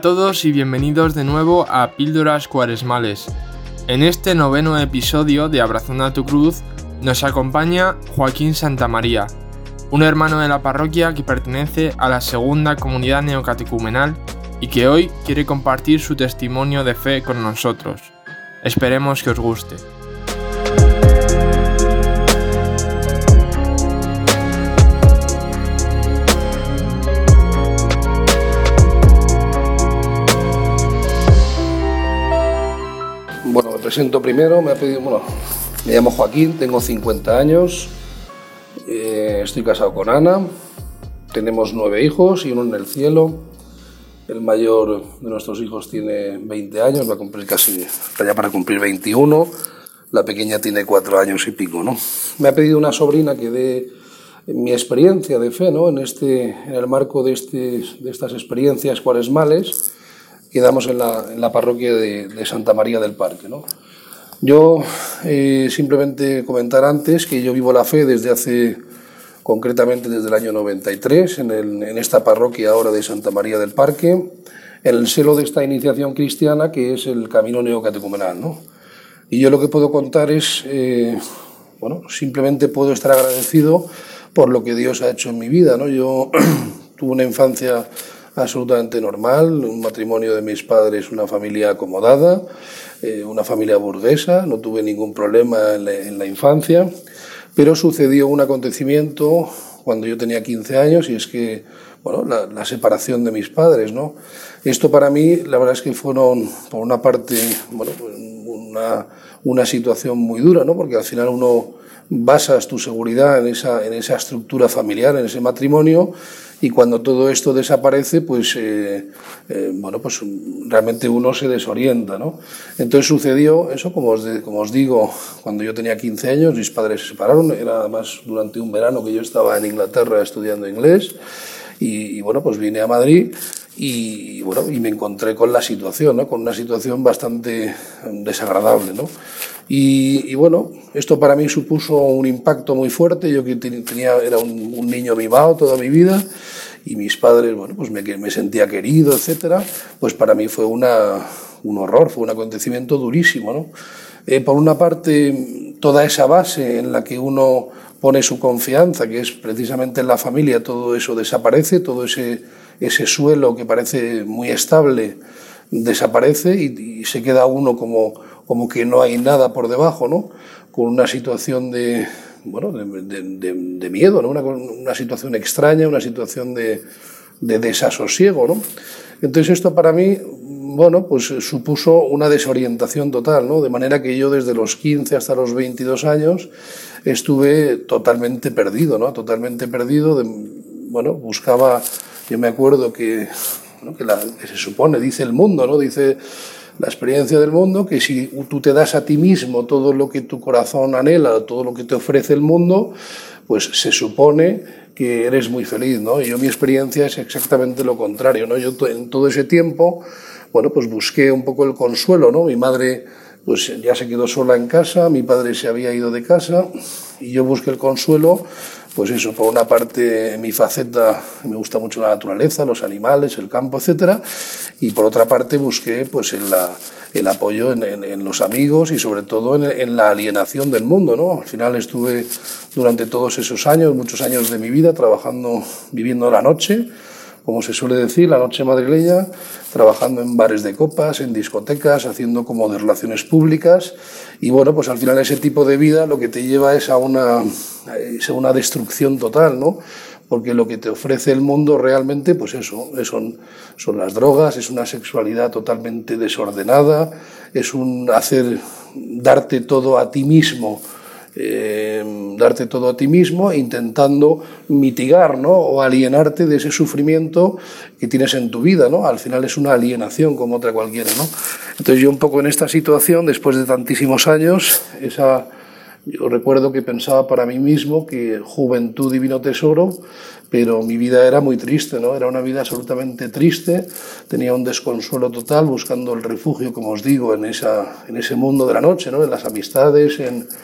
a todos y bienvenidos de nuevo a Píldoras Cuaresmales. En este 9º episodio de Abrazando a tu Cruz nos acompaña Joaquín Santamaría, un hermano de la parroquia que pertenece a la segunda comunidad neocatecumenal y que hoy quiere compartir su testimonio de fe con nosotros. Esperemos que os guste. Bueno, me presento primero, me llamo Joaquín, tengo 50 años, estoy casado con Ana, tenemos 9 hijos y uno en el cielo. El mayor de nuestros hijos tiene 20 años, está ya para cumplir 21, la pequeña tiene 4 años y pico, ¿no? Me ha pedido una sobrina que dé mi experiencia de fe, ¿no? En el marco de estas experiencias cuaresmales que damos en la parroquia de Santa María del Parque, ¿no? Yo simplemente comentar antes que yo vivo la fe concretamente desde el año 93, en esta parroquia ahora de Santa María del Parque, en el seno de esta iniciación cristiana que es el Camino Neocatecumenal, ¿no? Y yo lo que puedo contar es, simplemente puedo estar agradecido por lo que Dios ha hecho en mi vida, ¿no? Yo tuve una infancia absolutamente normal, un matrimonio de mis padres, una familia acomodada, una familia burguesa, no tuve ningún problema en la infancia, pero sucedió un acontecimiento cuando yo tenía 15 años y es que, la separación de mis padres, ¿no? Esto para mí, la verdad es que fueron, por una parte, una situación muy dura, ¿no? Porque al final uno basas tu seguridad en esa estructura familiar, en ese matrimonio, y cuando todo esto desaparece, pues realmente uno se desorienta, ¿no? Entonces sucedió eso, como os digo, cuando yo tenía 15 años, mis padres se separaron, era además durante un verano que yo estaba en Inglaterra estudiando inglés, y pues vine a Madrid y me encontré con la situación, ¿no? Con una situación bastante desagradable, ¿no? Y esto para mí supuso un impacto muy fuerte. Yo que era un niño mimado toda mi vida y mis padres, me sentía querido, etcétera. Pues para mí fue un horror, fue un acontecimiento durísimo, ¿no? Por una parte, toda esa base en la que uno pone su confianza, que es precisamente en la familia, todo eso desaparece, todo ese suelo que parece muy estable desaparece y se queda uno como que no hay nada por debajo, ¿no? Con una situación de miedo, ¿no? Una situación extraña, una situación de desasosiego, ¿no? Entonces esto para mí, supuso una desorientación total, ¿no? De manera que yo desde los 15 hasta los 22 años estuve totalmente perdido, ¿no? Totalmente perdido, buscaba, yo me acuerdo que se supone, dice el mundo, ¿no? Dice la experiencia del mundo, que si tú te das a ti mismo todo lo que tu corazón anhela, todo lo que te ofrece el mundo, pues se supone que eres muy feliz, ¿no? Y mi experiencia es exactamente lo contrario, ¿no? Yo en todo ese tiempo, busqué un poco el consuelo, ¿no? Mi madre ya se quedó sola en casa, mi padre se había ido de casa y yo busqué el consuelo, por una parte, en mi faceta me gusta mucho la naturaleza, los animales, el campo, etcétera, y por otra parte busqué el apoyo en los amigos y sobre todo en la alienación del mundo, ¿no? Al final estuve durante todos esos años, muchos años de mi vida, viviendo la noche, como se suele decir, la noche madrileña, trabajando en bares de copas, en discotecas, haciendo como de relaciones públicas. Y al final ese tipo de vida lo que te lleva es a una destrucción total, ¿no? Porque lo que te ofrece el mundo realmente, son las drogas, es una sexualidad totalmente desordenada, es darte todo a ti mismo, intentando mitigar, ¿no? O alienarte de ese sufrimiento que tienes en tu vida, ¿no? Al final es una alienación como otra cualquiera, ¿no? Entonces yo un poco en esta situación, después de tantísimos años, yo recuerdo que pensaba para mí mismo que juventud divino tesoro, pero mi vida era muy triste, ¿no? Era una vida absolutamente triste, tenía un desconsuelo total, buscando el refugio, como os digo, en ese mundo de la noche, ¿no? En las amistades, en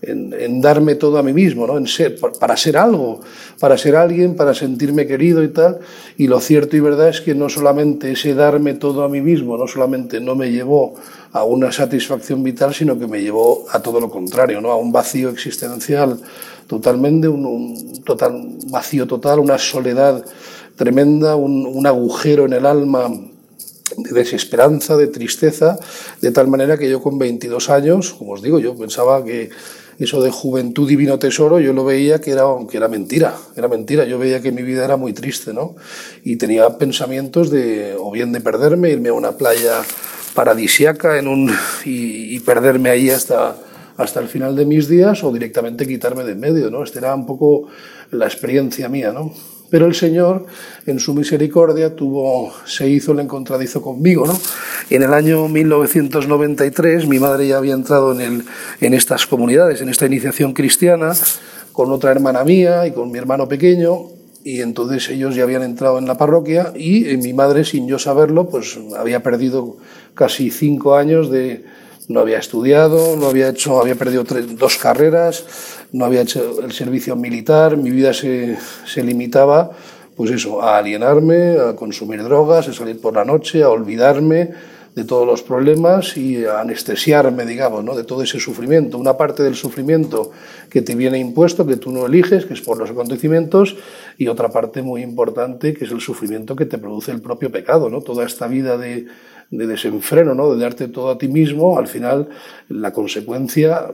en darme todo a mí mismo, ¿no? En ser, para ser algo, para ser alguien, para sentirme querido y tal. Y lo cierto y verdad es que no solamente ese darme todo a mí mismo, no solamente no me llevó a una satisfacción vital, sino que me llevó a todo lo contrario, ¿no? A un vacío existencial totalmente, un total vacío total, una soledad tremenda, un agujero en el alma de desesperanza, de tristeza, de tal manera que yo con 22 años, como os digo, yo pensaba que eso de juventud divino tesoro, yo lo veía que era mentira, yo veía que mi vida era muy triste, ¿no? Y tenía pensamientos o bien de perderme, irme a una playa paradisiaca y perderme ahí hasta el final de mis días, o directamente quitarme de en medio, ¿no? Esta era un poco la experiencia mía, ¿no? Pero el Señor, en su misericordia, se hizo el encontradizo conmigo, ¿no? En el año 1993, mi madre ya había entrado en estas comunidades, en esta iniciación cristiana, con otra hermana mía y con mi hermano pequeño, y entonces ellos ya habían entrado en la parroquia, y mi madre, sin yo saberlo, pues había perdido casi 5 años no había estudiado, había perdido 2 carreras, no había hecho el servicio militar, mi vida se limitaba, pues eso, a alienarme, a consumir drogas, a salir por la noche, a olvidarme de todos los problemas y a anestesiarme, digamos, ¿no? De todo ese sufrimiento. Una parte del sufrimiento que te viene impuesto, que tú no eliges, que es por los acontecimientos, y otra parte muy importante, que es el sufrimiento que te produce el propio pecado, ¿no? Toda esta vida de desenfreno, ¿no? De darte todo a ti mismo, al final la consecuencia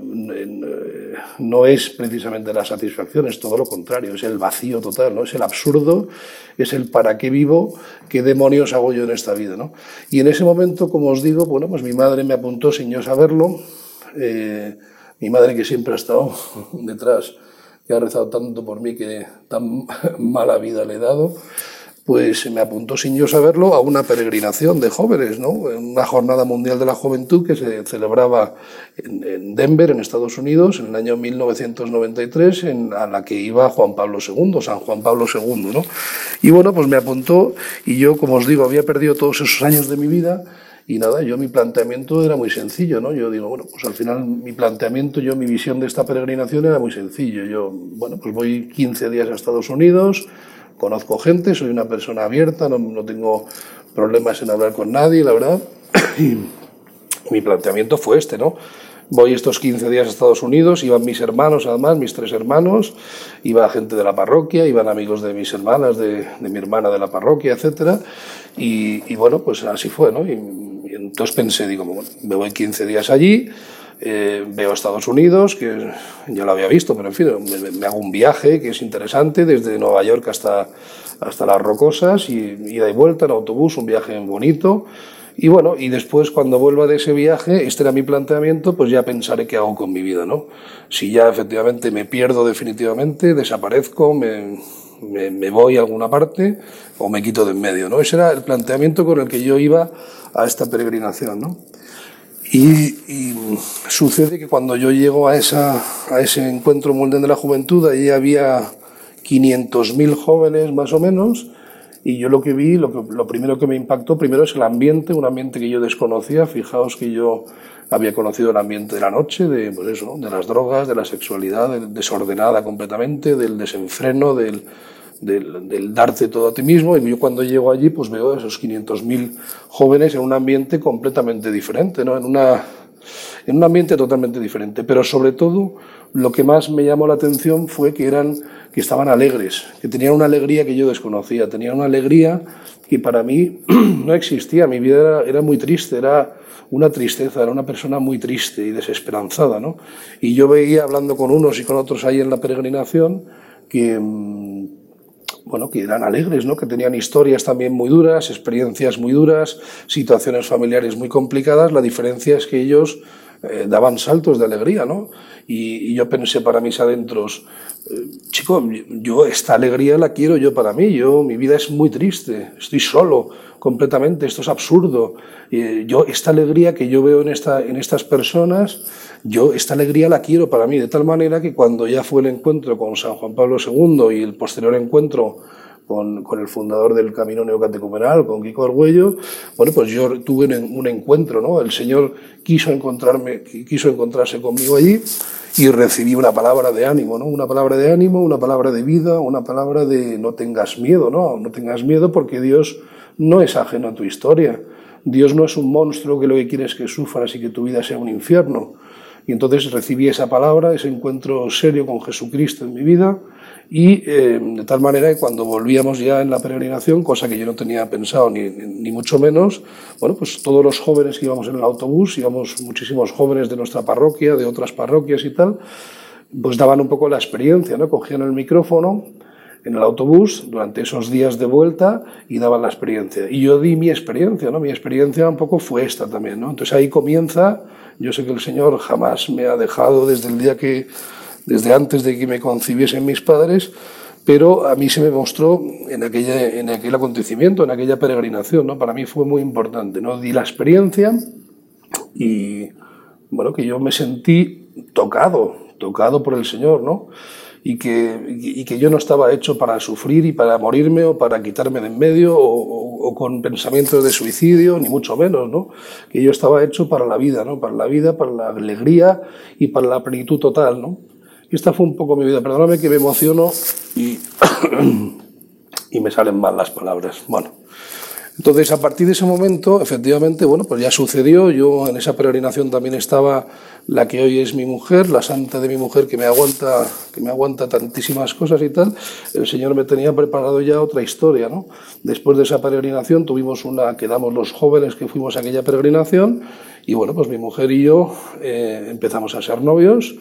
no es precisamente la satisfacción, es todo lo contrario, es el vacío total, ¿no? Es el absurdo, es el para qué vivo, qué demonios hago yo en esta vida, ¿no? Y en ese momento, como os digo, bueno, pues mi madre me apuntó sin yo saberlo, mi madre, que siempre ha estado detrás, que ha rezado tanto por mí, que tan mala vida le he dado, pues me apuntó sin yo saberlo a una peregrinación de jóvenes, ¿no? Una jornada mundial de la juventud que se celebraba en Denver, en Estados Unidos, en el año 1993, a la que iba Juan Pablo II, San Juan Pablo II, ¿no? Y bueno, pues me apuntó, y yo, como os digo, había perdido todos esos años de mi vida, y nada, mi planteamiento era muy sencillo, ¿no? Yo digo, bueno, pues al final mi planteamiento, mi visión de esta peregrinación era muy sencillo. Yo, bueno, pues voy 15 días a Estados Unidos, conozco gente, soy una persona abierta, no tengo problemas en hablar con nadie, la verdad. Y mi planteamiento fue este, ¿no? Voy estos 15 días a Estados Unidos, iban mis hermanos, además, mis 3 hermanos, iba gente de la parroquia, iban amigos de mis hermanas, de mi hermana de la parroquia, etcétera. Y bueno, pues así fue, ¿no? Y entonces pensé, digo, bueno, me voy 15 días allí, veo Estados Unidos, que ya lo había visto, pero en fin, me hago un viaje que es interesante, desde Nueva York hasta Las Rocosas, y ida y vuelta en autobús, un viaje bonito. Y bueno, y después, cuando vuelva de ese viaje, este era mi planteamiento, pues ya pensaré qué hago con mi vida, ¿no? Si ya efectivamente me pierdo definitivamente, desaparezco, me voy a alguna parte o me quito de en medio, ¿no? Ese era el planteamiento con el que yo iba a esta peregrinación, ¿no? Y sucede que cuando yo llego a ese encuentro mundial de la juventud, ahí había 500.000 jóvenes más o menos, y yo lo que vi, lo primero que me impactó, primero es el ambiente, un ambiente que yo desconocía. Fijaos que yo había conocido el ambiente de la noche, de las drogas, de la sexualidad desordenada completamente, del desenfreno, del darte todo a ti mismo, y yo cuando llego allí pues veo a esos 500.000 jóvenes en un ambiente completamente diferente, ¿no? En un ambiente totalmente diferente, pero sobre todo lo que más me llamó la atención fue que estaban alegres, que tenían una alegría que yo desconocía, tenían una alegría que para mí no existía. Mi vida era muy triste, era una tristeza, era una persona muy triste y desesperanzada, ¿no? Y yo veía, hablando con unos y con otros ahí en la peregrinación, que eran alegres, ¿no? Que tenían historias también muy duras, experiencias muy duras, situaciones familiares muy complicadas. La diferencia es que ellos daban saltos de alegría, ¿no? Y yo pensé para mis adentros, chico, yo esta alegría la quiero yo para mí, mi vida es muy triste, estoy solo completamente, esto es absurdo. Yo esta alegría que yo veo en estas personas, yo esta alegría la quiero para mí, de tal manera que cuando ya fue el encuentro con San Juan Pablo II y el posterior encuentro con el fundador del Camino Neocatecumenal, con Kiko Argüello, bueno, pues yo tuve un encuentro, ¿no? El Señor quiso encontrarse conmigo allí y recibí una palabra de ánimo, ¿no? Una palabra de ánimo, una palabra de vida, una palabra de no tengas miedo, ¿no? No tengas miedo porque Dios no es ajeno a tu historia. Dios no es un monstruo que lo que quiere es que sufras y que tu vida sea un infierno. Y entonces recibí esa palabra, ese encuentro serio con Jesucristo en mi vida y de tal manera que cuando volvíamos ya en la peregrinación, cosa que yo no tenía pensado ni mucho menos, bueno, pues todos los jóvenes que íbamos en el autobús, íbamos muchísimos jóvenes de nuestra parroquia, de otras parroquias y tal, pues daban un poco la experiencia, ¿no? Cogían el micrófono en el autobús durante esos días de vuelta y daban la experiencia. Y yo di mi experiencia, ¿no? Mi experiencia un poco fue esta también, ¿no? Entonces ahí comienza, yo sé que el Señor jamás me ha dejado desde antes de que me concibiesen mis padres, pero a mí se me mostró en aquel acontecimiento, en aquella peregrinación, ¿no? Para mí fue muy importante, ¿no? Di la experiencia y, bueno, que yo me sentí tocado por el Señor, ¿no? Y que yo no estaba hecho para sufrir y para morirme o para quitarme de en medio o con pensamientos de suicidio, ni mucho menos, ¿no? Que yo estaba hecho para la vida, ¿no? Para la vida, para la alegría y para la plenitud total, ¿no? Y esta fue un poco mi vida. Perdóname que me emociono y me salen mal las palabras. Bueno, entonces a partir de ese momento, efectivamente, bueno, pues ya sucedió. Yo en esa peregrinación también estaba la que hoy es mi mujer, la santa de mi mujer que me aguanta tantísimas cosas y tal. El Señor me tenía preparado ya otra historia, ¿no? Después de esa peregrinación quedamos los jóvenes que fuimos a aquella peregrinación y bueno, pues mi mujer y yo empezamos a ser novios.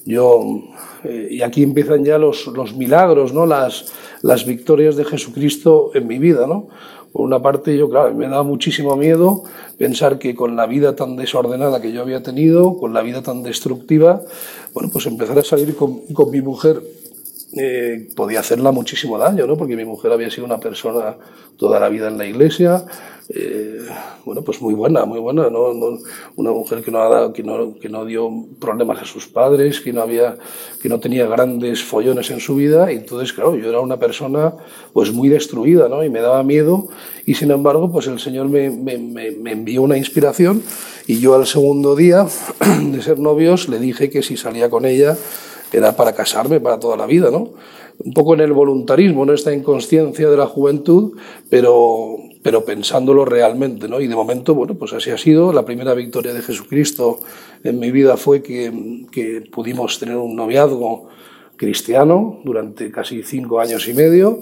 Y aquí empiezan ya los milagros, ¿no? Las victorias de Jesucristo en mi vida, ¿no? Por una parte, claro, me daba muchísimo miedo pensar que con la vida tan desordenada que yo había tenido, con la vida tan destructiva, bueno, pues empezar a salir con mi mujer podía hacerla muchísimo daño, ¿no? Porque mi mujer había sido una persona toda la vida en la iglesia, bueno, pues muy buena, ¿no? Una mujer que no dio problemas a sus padres, que no tenía grandes follones en su vida, y entonces, claro, yo era una persona pues muy destruida, ¿no? Y me daba miedo, y sin embargo, pues el Señor me envió una inspiración, y yo al segundo día de ser novios le dije que si salía con ella era para casarme para toda la vida, ¿no? Un poco en el voluntarismo, ¿no? Esta inconsciencia de la juventud, pero pensándolo realmente, ¿no? Y de momento, bueno, pues así ha sido. La primera victoria de Jesucristo en mi vida fue que pudimos tener un noviazgo cristiano durante casi 5 años y medio.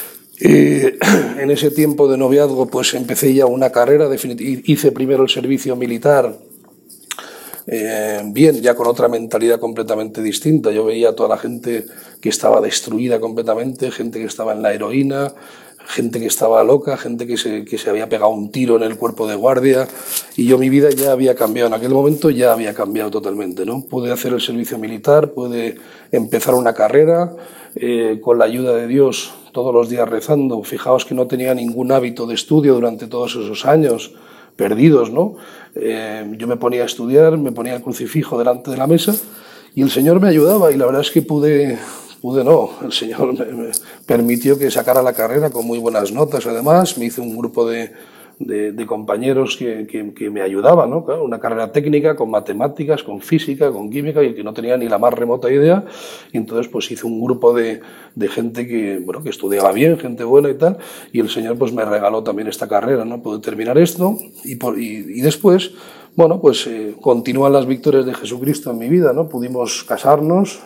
En ese tiempo de noviazgo, pues empecé ya una carrera, hice primero el servicio militar, bien, ya con otra mentalidad completamente distinta. Yo veía a toda la gente que estaba destruida completamente, gente que estaba en la heroína, gente que estaba loca, gente que se había pegado un tiro en el cuerpo de guardia, y yo mi vida ya había cambiado, en aquel momento ya había cambiado totalmente, ¿no? Pude hacer el servicio militar, pude empezar una carrera, con la ayuda de Dios, todos los días rezando. Fijaos que no tenía ningún hábito de estudio durante todos esos años perdidos, ¿no? Yo me ponía a estudiar, me ponía el crucifijo delante de la mesa y el Señor me ayudaba, y la verdad es que el Señor me permitió que sacara la carrera con muy buenas notas. Además, me hice un grupo de compañeros que me ayudaban, ¿no? Claro, una carrera técnica con matemáticas, con física, con química, y que no tenía ni la más remota idea. Y entonces pues hice un grupo de gente que estudiaba bien, gente buena y tal, y el Señor pues me regaló también esta carrera, ¿no? Pude terminar esto y después, bueno, pues continúan las victorias de Jesucristo en mi vida, ¿no? Pudimos casarnos,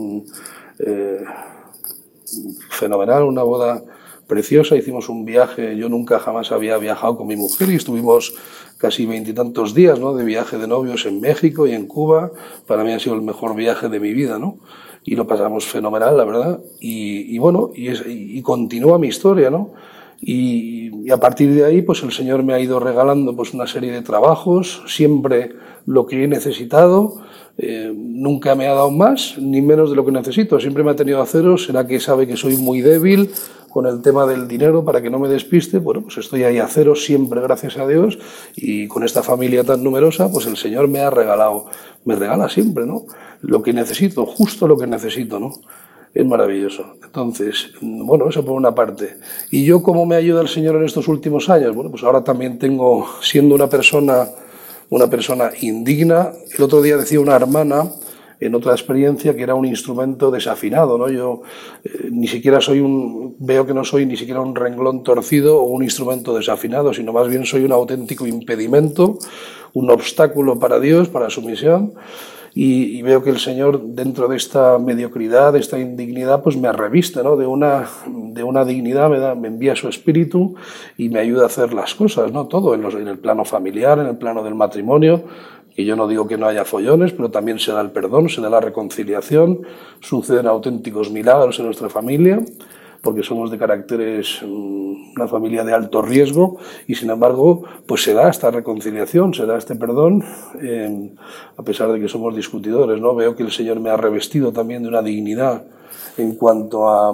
fenomenal, una boda preciosa. Hicimos un viaje, yo nunca jamás había viajado con mi mujer, y estuvimos casi 20 y tantos días, ¿no? De viaje de novios en México y en Cuba. Para mí ha sido el mejor viaje de mi vida, ¿no? Y lo pasamos fenomenal, la verdad. Y bueno, y continúa mi historia, ¿no? Y a partir de ahí, pues el Señor me ha ido regalando pues una serie de trabajos, siempre lo que he necesitado. Nunca me ha dado más ni menos de lo que necesito, siempre me ha tenido a cero. Será que sabe que soy muy débil con el tema del dinero, para que no me despiste. Bueno, pues estoy ahí a cero siempre, gracias a Dios, y con esta familia tan numerosa, pues el Señor me regala siempre, ¿no? Lo que necesito, justo lo que necesito, ¿no? Es maravilloso. Entonces, bueno, eso por una parte. ¿Y yo cómo me ayuda el Señor en estos últimos años? Bueno, pues ahora también tengo, siendo una persona indigna. El otro día decía una hermana, en otra experiencia, que era un instrumento desafinado, ¿no? Yo ni siquiera veo que no soy ni siquiera un renglón torcido o un instrumento desafinado, sino más bien soy un auténtico impedimento, un obstáculo para Dios, para su misión. Y veo que el Señor, dentro de esta mediocridad, de esta indignidad, pues me reviste, ¿no? de una dignidad, me envía su espíritu y me ayuda a hacer las cosas, ¿no? Todo, en el plano familiar, en el plano del matrimonio. Y yo no digo que no haya follones, pero también se da el perdón, se da la reconciliación, suceden auténticos milagros en nuestra familia, porque somos de caracteres, una familia de alto riesgo, y sin embargo, pues se da esta reconciliación, se da este perdón, a pesar de que somos discutidores, ¿no? Veo que el Señor me ha revestido también de una dignidad en cuanto a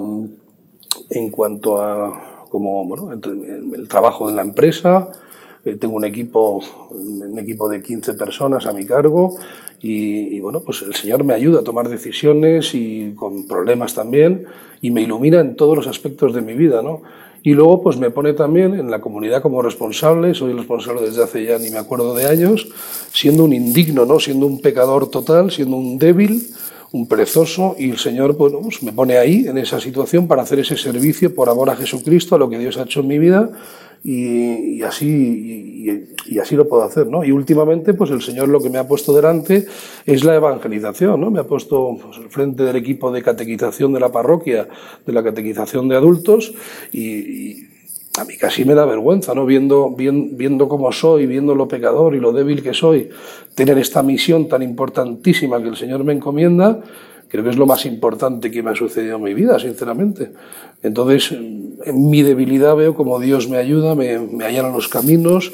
como, bueno, el trabajo en la empresa. Tengo un equipo de 15 personas a mi cargo y bueno, pues el Señor me ayuda a tomar decisiones y con problemas también, y me ilumina en todos los aspectos de mi vida, ¿no? Y luego pues me pone también en la comunidad como responsable. Soy responsable desde hace ya ni me acuerdo de años, siendo un indigno, ¿no? Siendo un pecador total, siendo un débil, un perezoso, y el Señor, bueno, pues me pone ahí en esa situación para hacer ese servicio por amor a Jesucristo, a lo que Dios ha hecho en mi vida. Y así lo puedo hacer, ¿no? Y últimamente, pues el Señor lo que me ha puesto delante es la evangelización, ¿no? Me ha puesto pues, al frente del equipo de catequización de la parroquia, de la catequización de adultos, y a mí casi me da vergüenza, ¿no? Viendo cómo soy, viendo lo pecador y lo débil que soy, tener esta misión tan importantísima que el Señor me encomienda. Creo que es lo más importante que me ha sucedido en mi vida, sinceramente. Entonces, en mi debilidad veo como Dios me ayuda, me allana los caminos.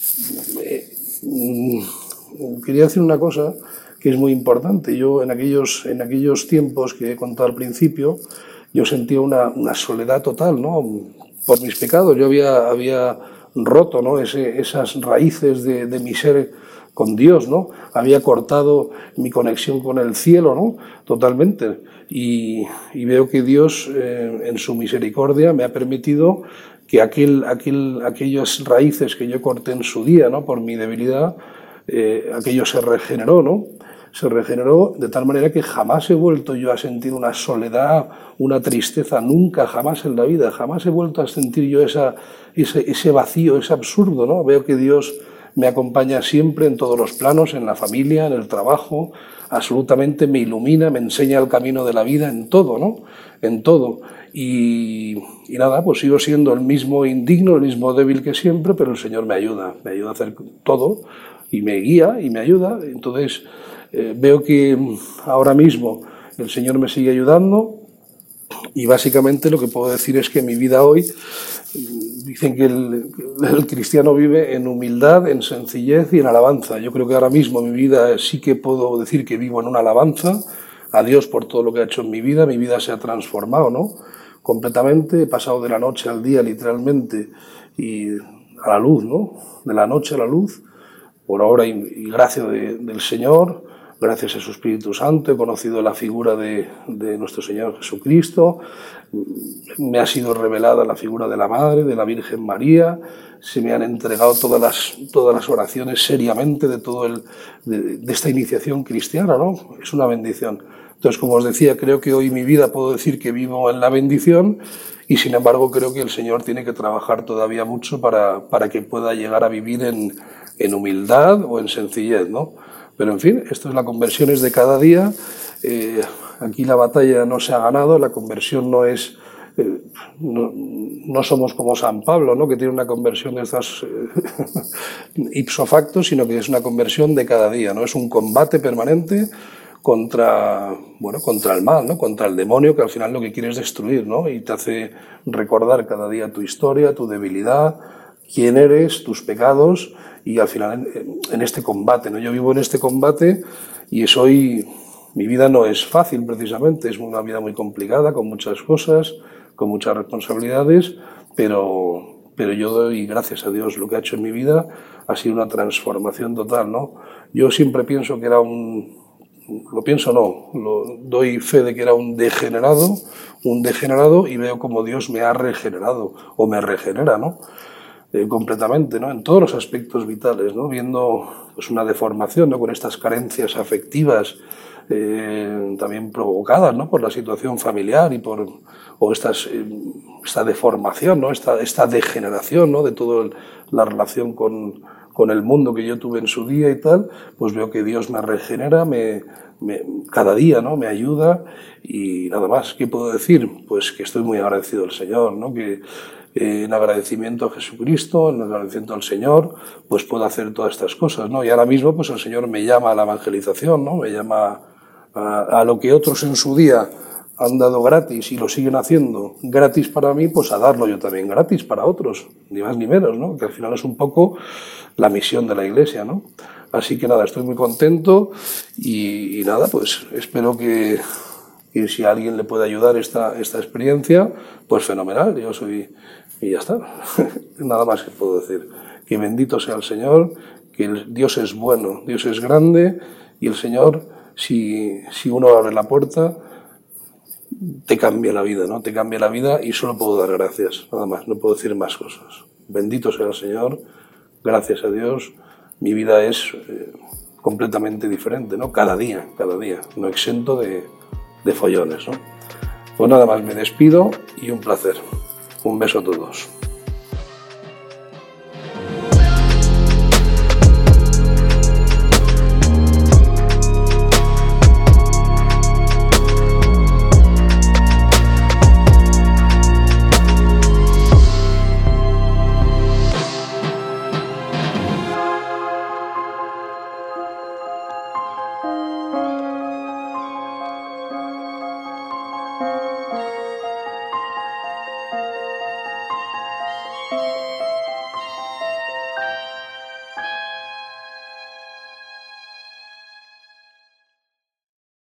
Quería decir una cosa que es muy importante. Yo en aquellos tiempos que he contado al principio, yo sentía una soledad total, ¿no? Por mis pecados. Yo había roto, ¿no? esas raíces de mi ser con Dios, ¿no? Había cortado mi conexión con el cielo, ¿no? Totalmente. Y veo que Dios, en su misericordia, me ha permitido que aquellas raíces que yo corté en su día, ¿no? Por mi debilidad, aquello se regeneró, ¿no? Se regeneró de tal manera que jamás he vuelto yo a sentir una soledad, una tristeza, nunca, jamás en la vida, jamás he vuelto a sentir yo ese vacío, ese absurdo, ¿no? Veo que Dios me acompaña siempre en todos los planos, en la familia, en el trabajo, absolutamente me ilumina, me enseña el camino de la vida en todo, ¿no? En todo. Y nada, pues sigo siendo el mismo indigno, el mismo débil que siempre, pero el Señor me ayuda a hacer todo y me guía y me ayuda. Entonces veo que ahora mismo el Señor me sigue ayudando, y básicamente lo que puedo decir es que mi vida hoy, dicen que el cristiano vive en humildad, en sencillez y en alabanza. Yo creo que ahora mismo mi vida sí que puedo decir que vivo en una alabanza a Dios por todo lo que ha hecho en mi vida. Mi vida se ha transformado, ¿no? Completamente. He pasado de la noche al día, literalmente, y a la luz, ¿no? De la noche a la luz, por obra y gracia del Señor. Gracias a su Espíritu Santo he conocido la figura de nuestro Señor Jesucristo. Me ha sido revelada la figura de la Madre, de la Virgen María. Se me han entregado todas las oraciones seriamente de esta iniciación cristiana, ¿no? Es una bendición. Entonces, como os decía, creo que hoy mi vida puedo decir que vivo en la bendición, y sin embargo creo que el Señor tiene que trabajar todavía mucho para que pueda llegar a vivir en humildad o en sencillez, ¿no? Pero en fin, esto es la conversión, es de cada día. Aquí la batalla no se ha ganado, la conversión no es... no somos como San Pablo, ¿no? Que tiene una conversión de estas ipso facto, sino que es una conversión de cada día, ¿no? Es un combate permanente contra el mal, ¿no? Contra el demonio, que al final lo que quiere es destruir, ¿no? Y te hace recordar cada día tu historia, tu debilidad, quién eres, tus pecados. Y al final en este combate, ¿no? Yo vivo en este combate y mi vida no es fácil precisamente, es una vida muy complicada, con muchas cosas, con muchas responsabilidades, pero yo doy gracias a Dios. Lo que ha hecho en mi vida ha sido una transformación total, ¿no? Yo siempre pienso que era un lo pienso no, doy fe de que era un degenerado y veo como Dios me ha regenerado o me regenera, ¿no? Completamente, ¿no? En todos los aspectos vitales, ¿no? Viendo pues una deformación, ¿no? Con estas carencias afectivas también provocadas, ¿no? Por la situación familiar y esta deformación, ¿no? Esta degeneración, ¿no? De toda la relación con el mundo que yo tuve en su día y tal, pues veo que Dios me regenera, cada día, ¿no? Me ayuda y nada más. ¿Qué puedo decir? Pues que estoy muy agradecido al Señor, ¿no? Que en agradecimiento a Jesucristo, en agradecimiento al Señor, pues puedo hacer todas estas cosas, ¿no? Y ahora mismo, pues el Señor me llama a la evangelización, ¿no? Me llama a lo que otros en su día han dado gratis y lo siguen haciendo gratis para mí, pues a darlo yo también gratis para otros, ni más ni menos, ¿no? Que al final es un poco la misión de la Iglesia, ¿no? Así que nada, estoy muy contento y nada, pues espero que si a alguien le puede ayudar esta experiencia, pues fenomenal, yo soy... Y ya está, nada más que puedo decir. Que bendito sea el Señor, que Dios es bueno, Dios es grande y el Señor, si uno abre la puerta, te cambia la vida, ¿no? Te cambia la vida y solo puedo dar gracias, nada más, no puedo decir más cosas. Bendito sea el Señor, gracias a Dios, mi vida es completamente diferente, ¿no? Cada día, no exento de follones, ¿no? Pues nada más, me despido y un placer. Un beso a todos.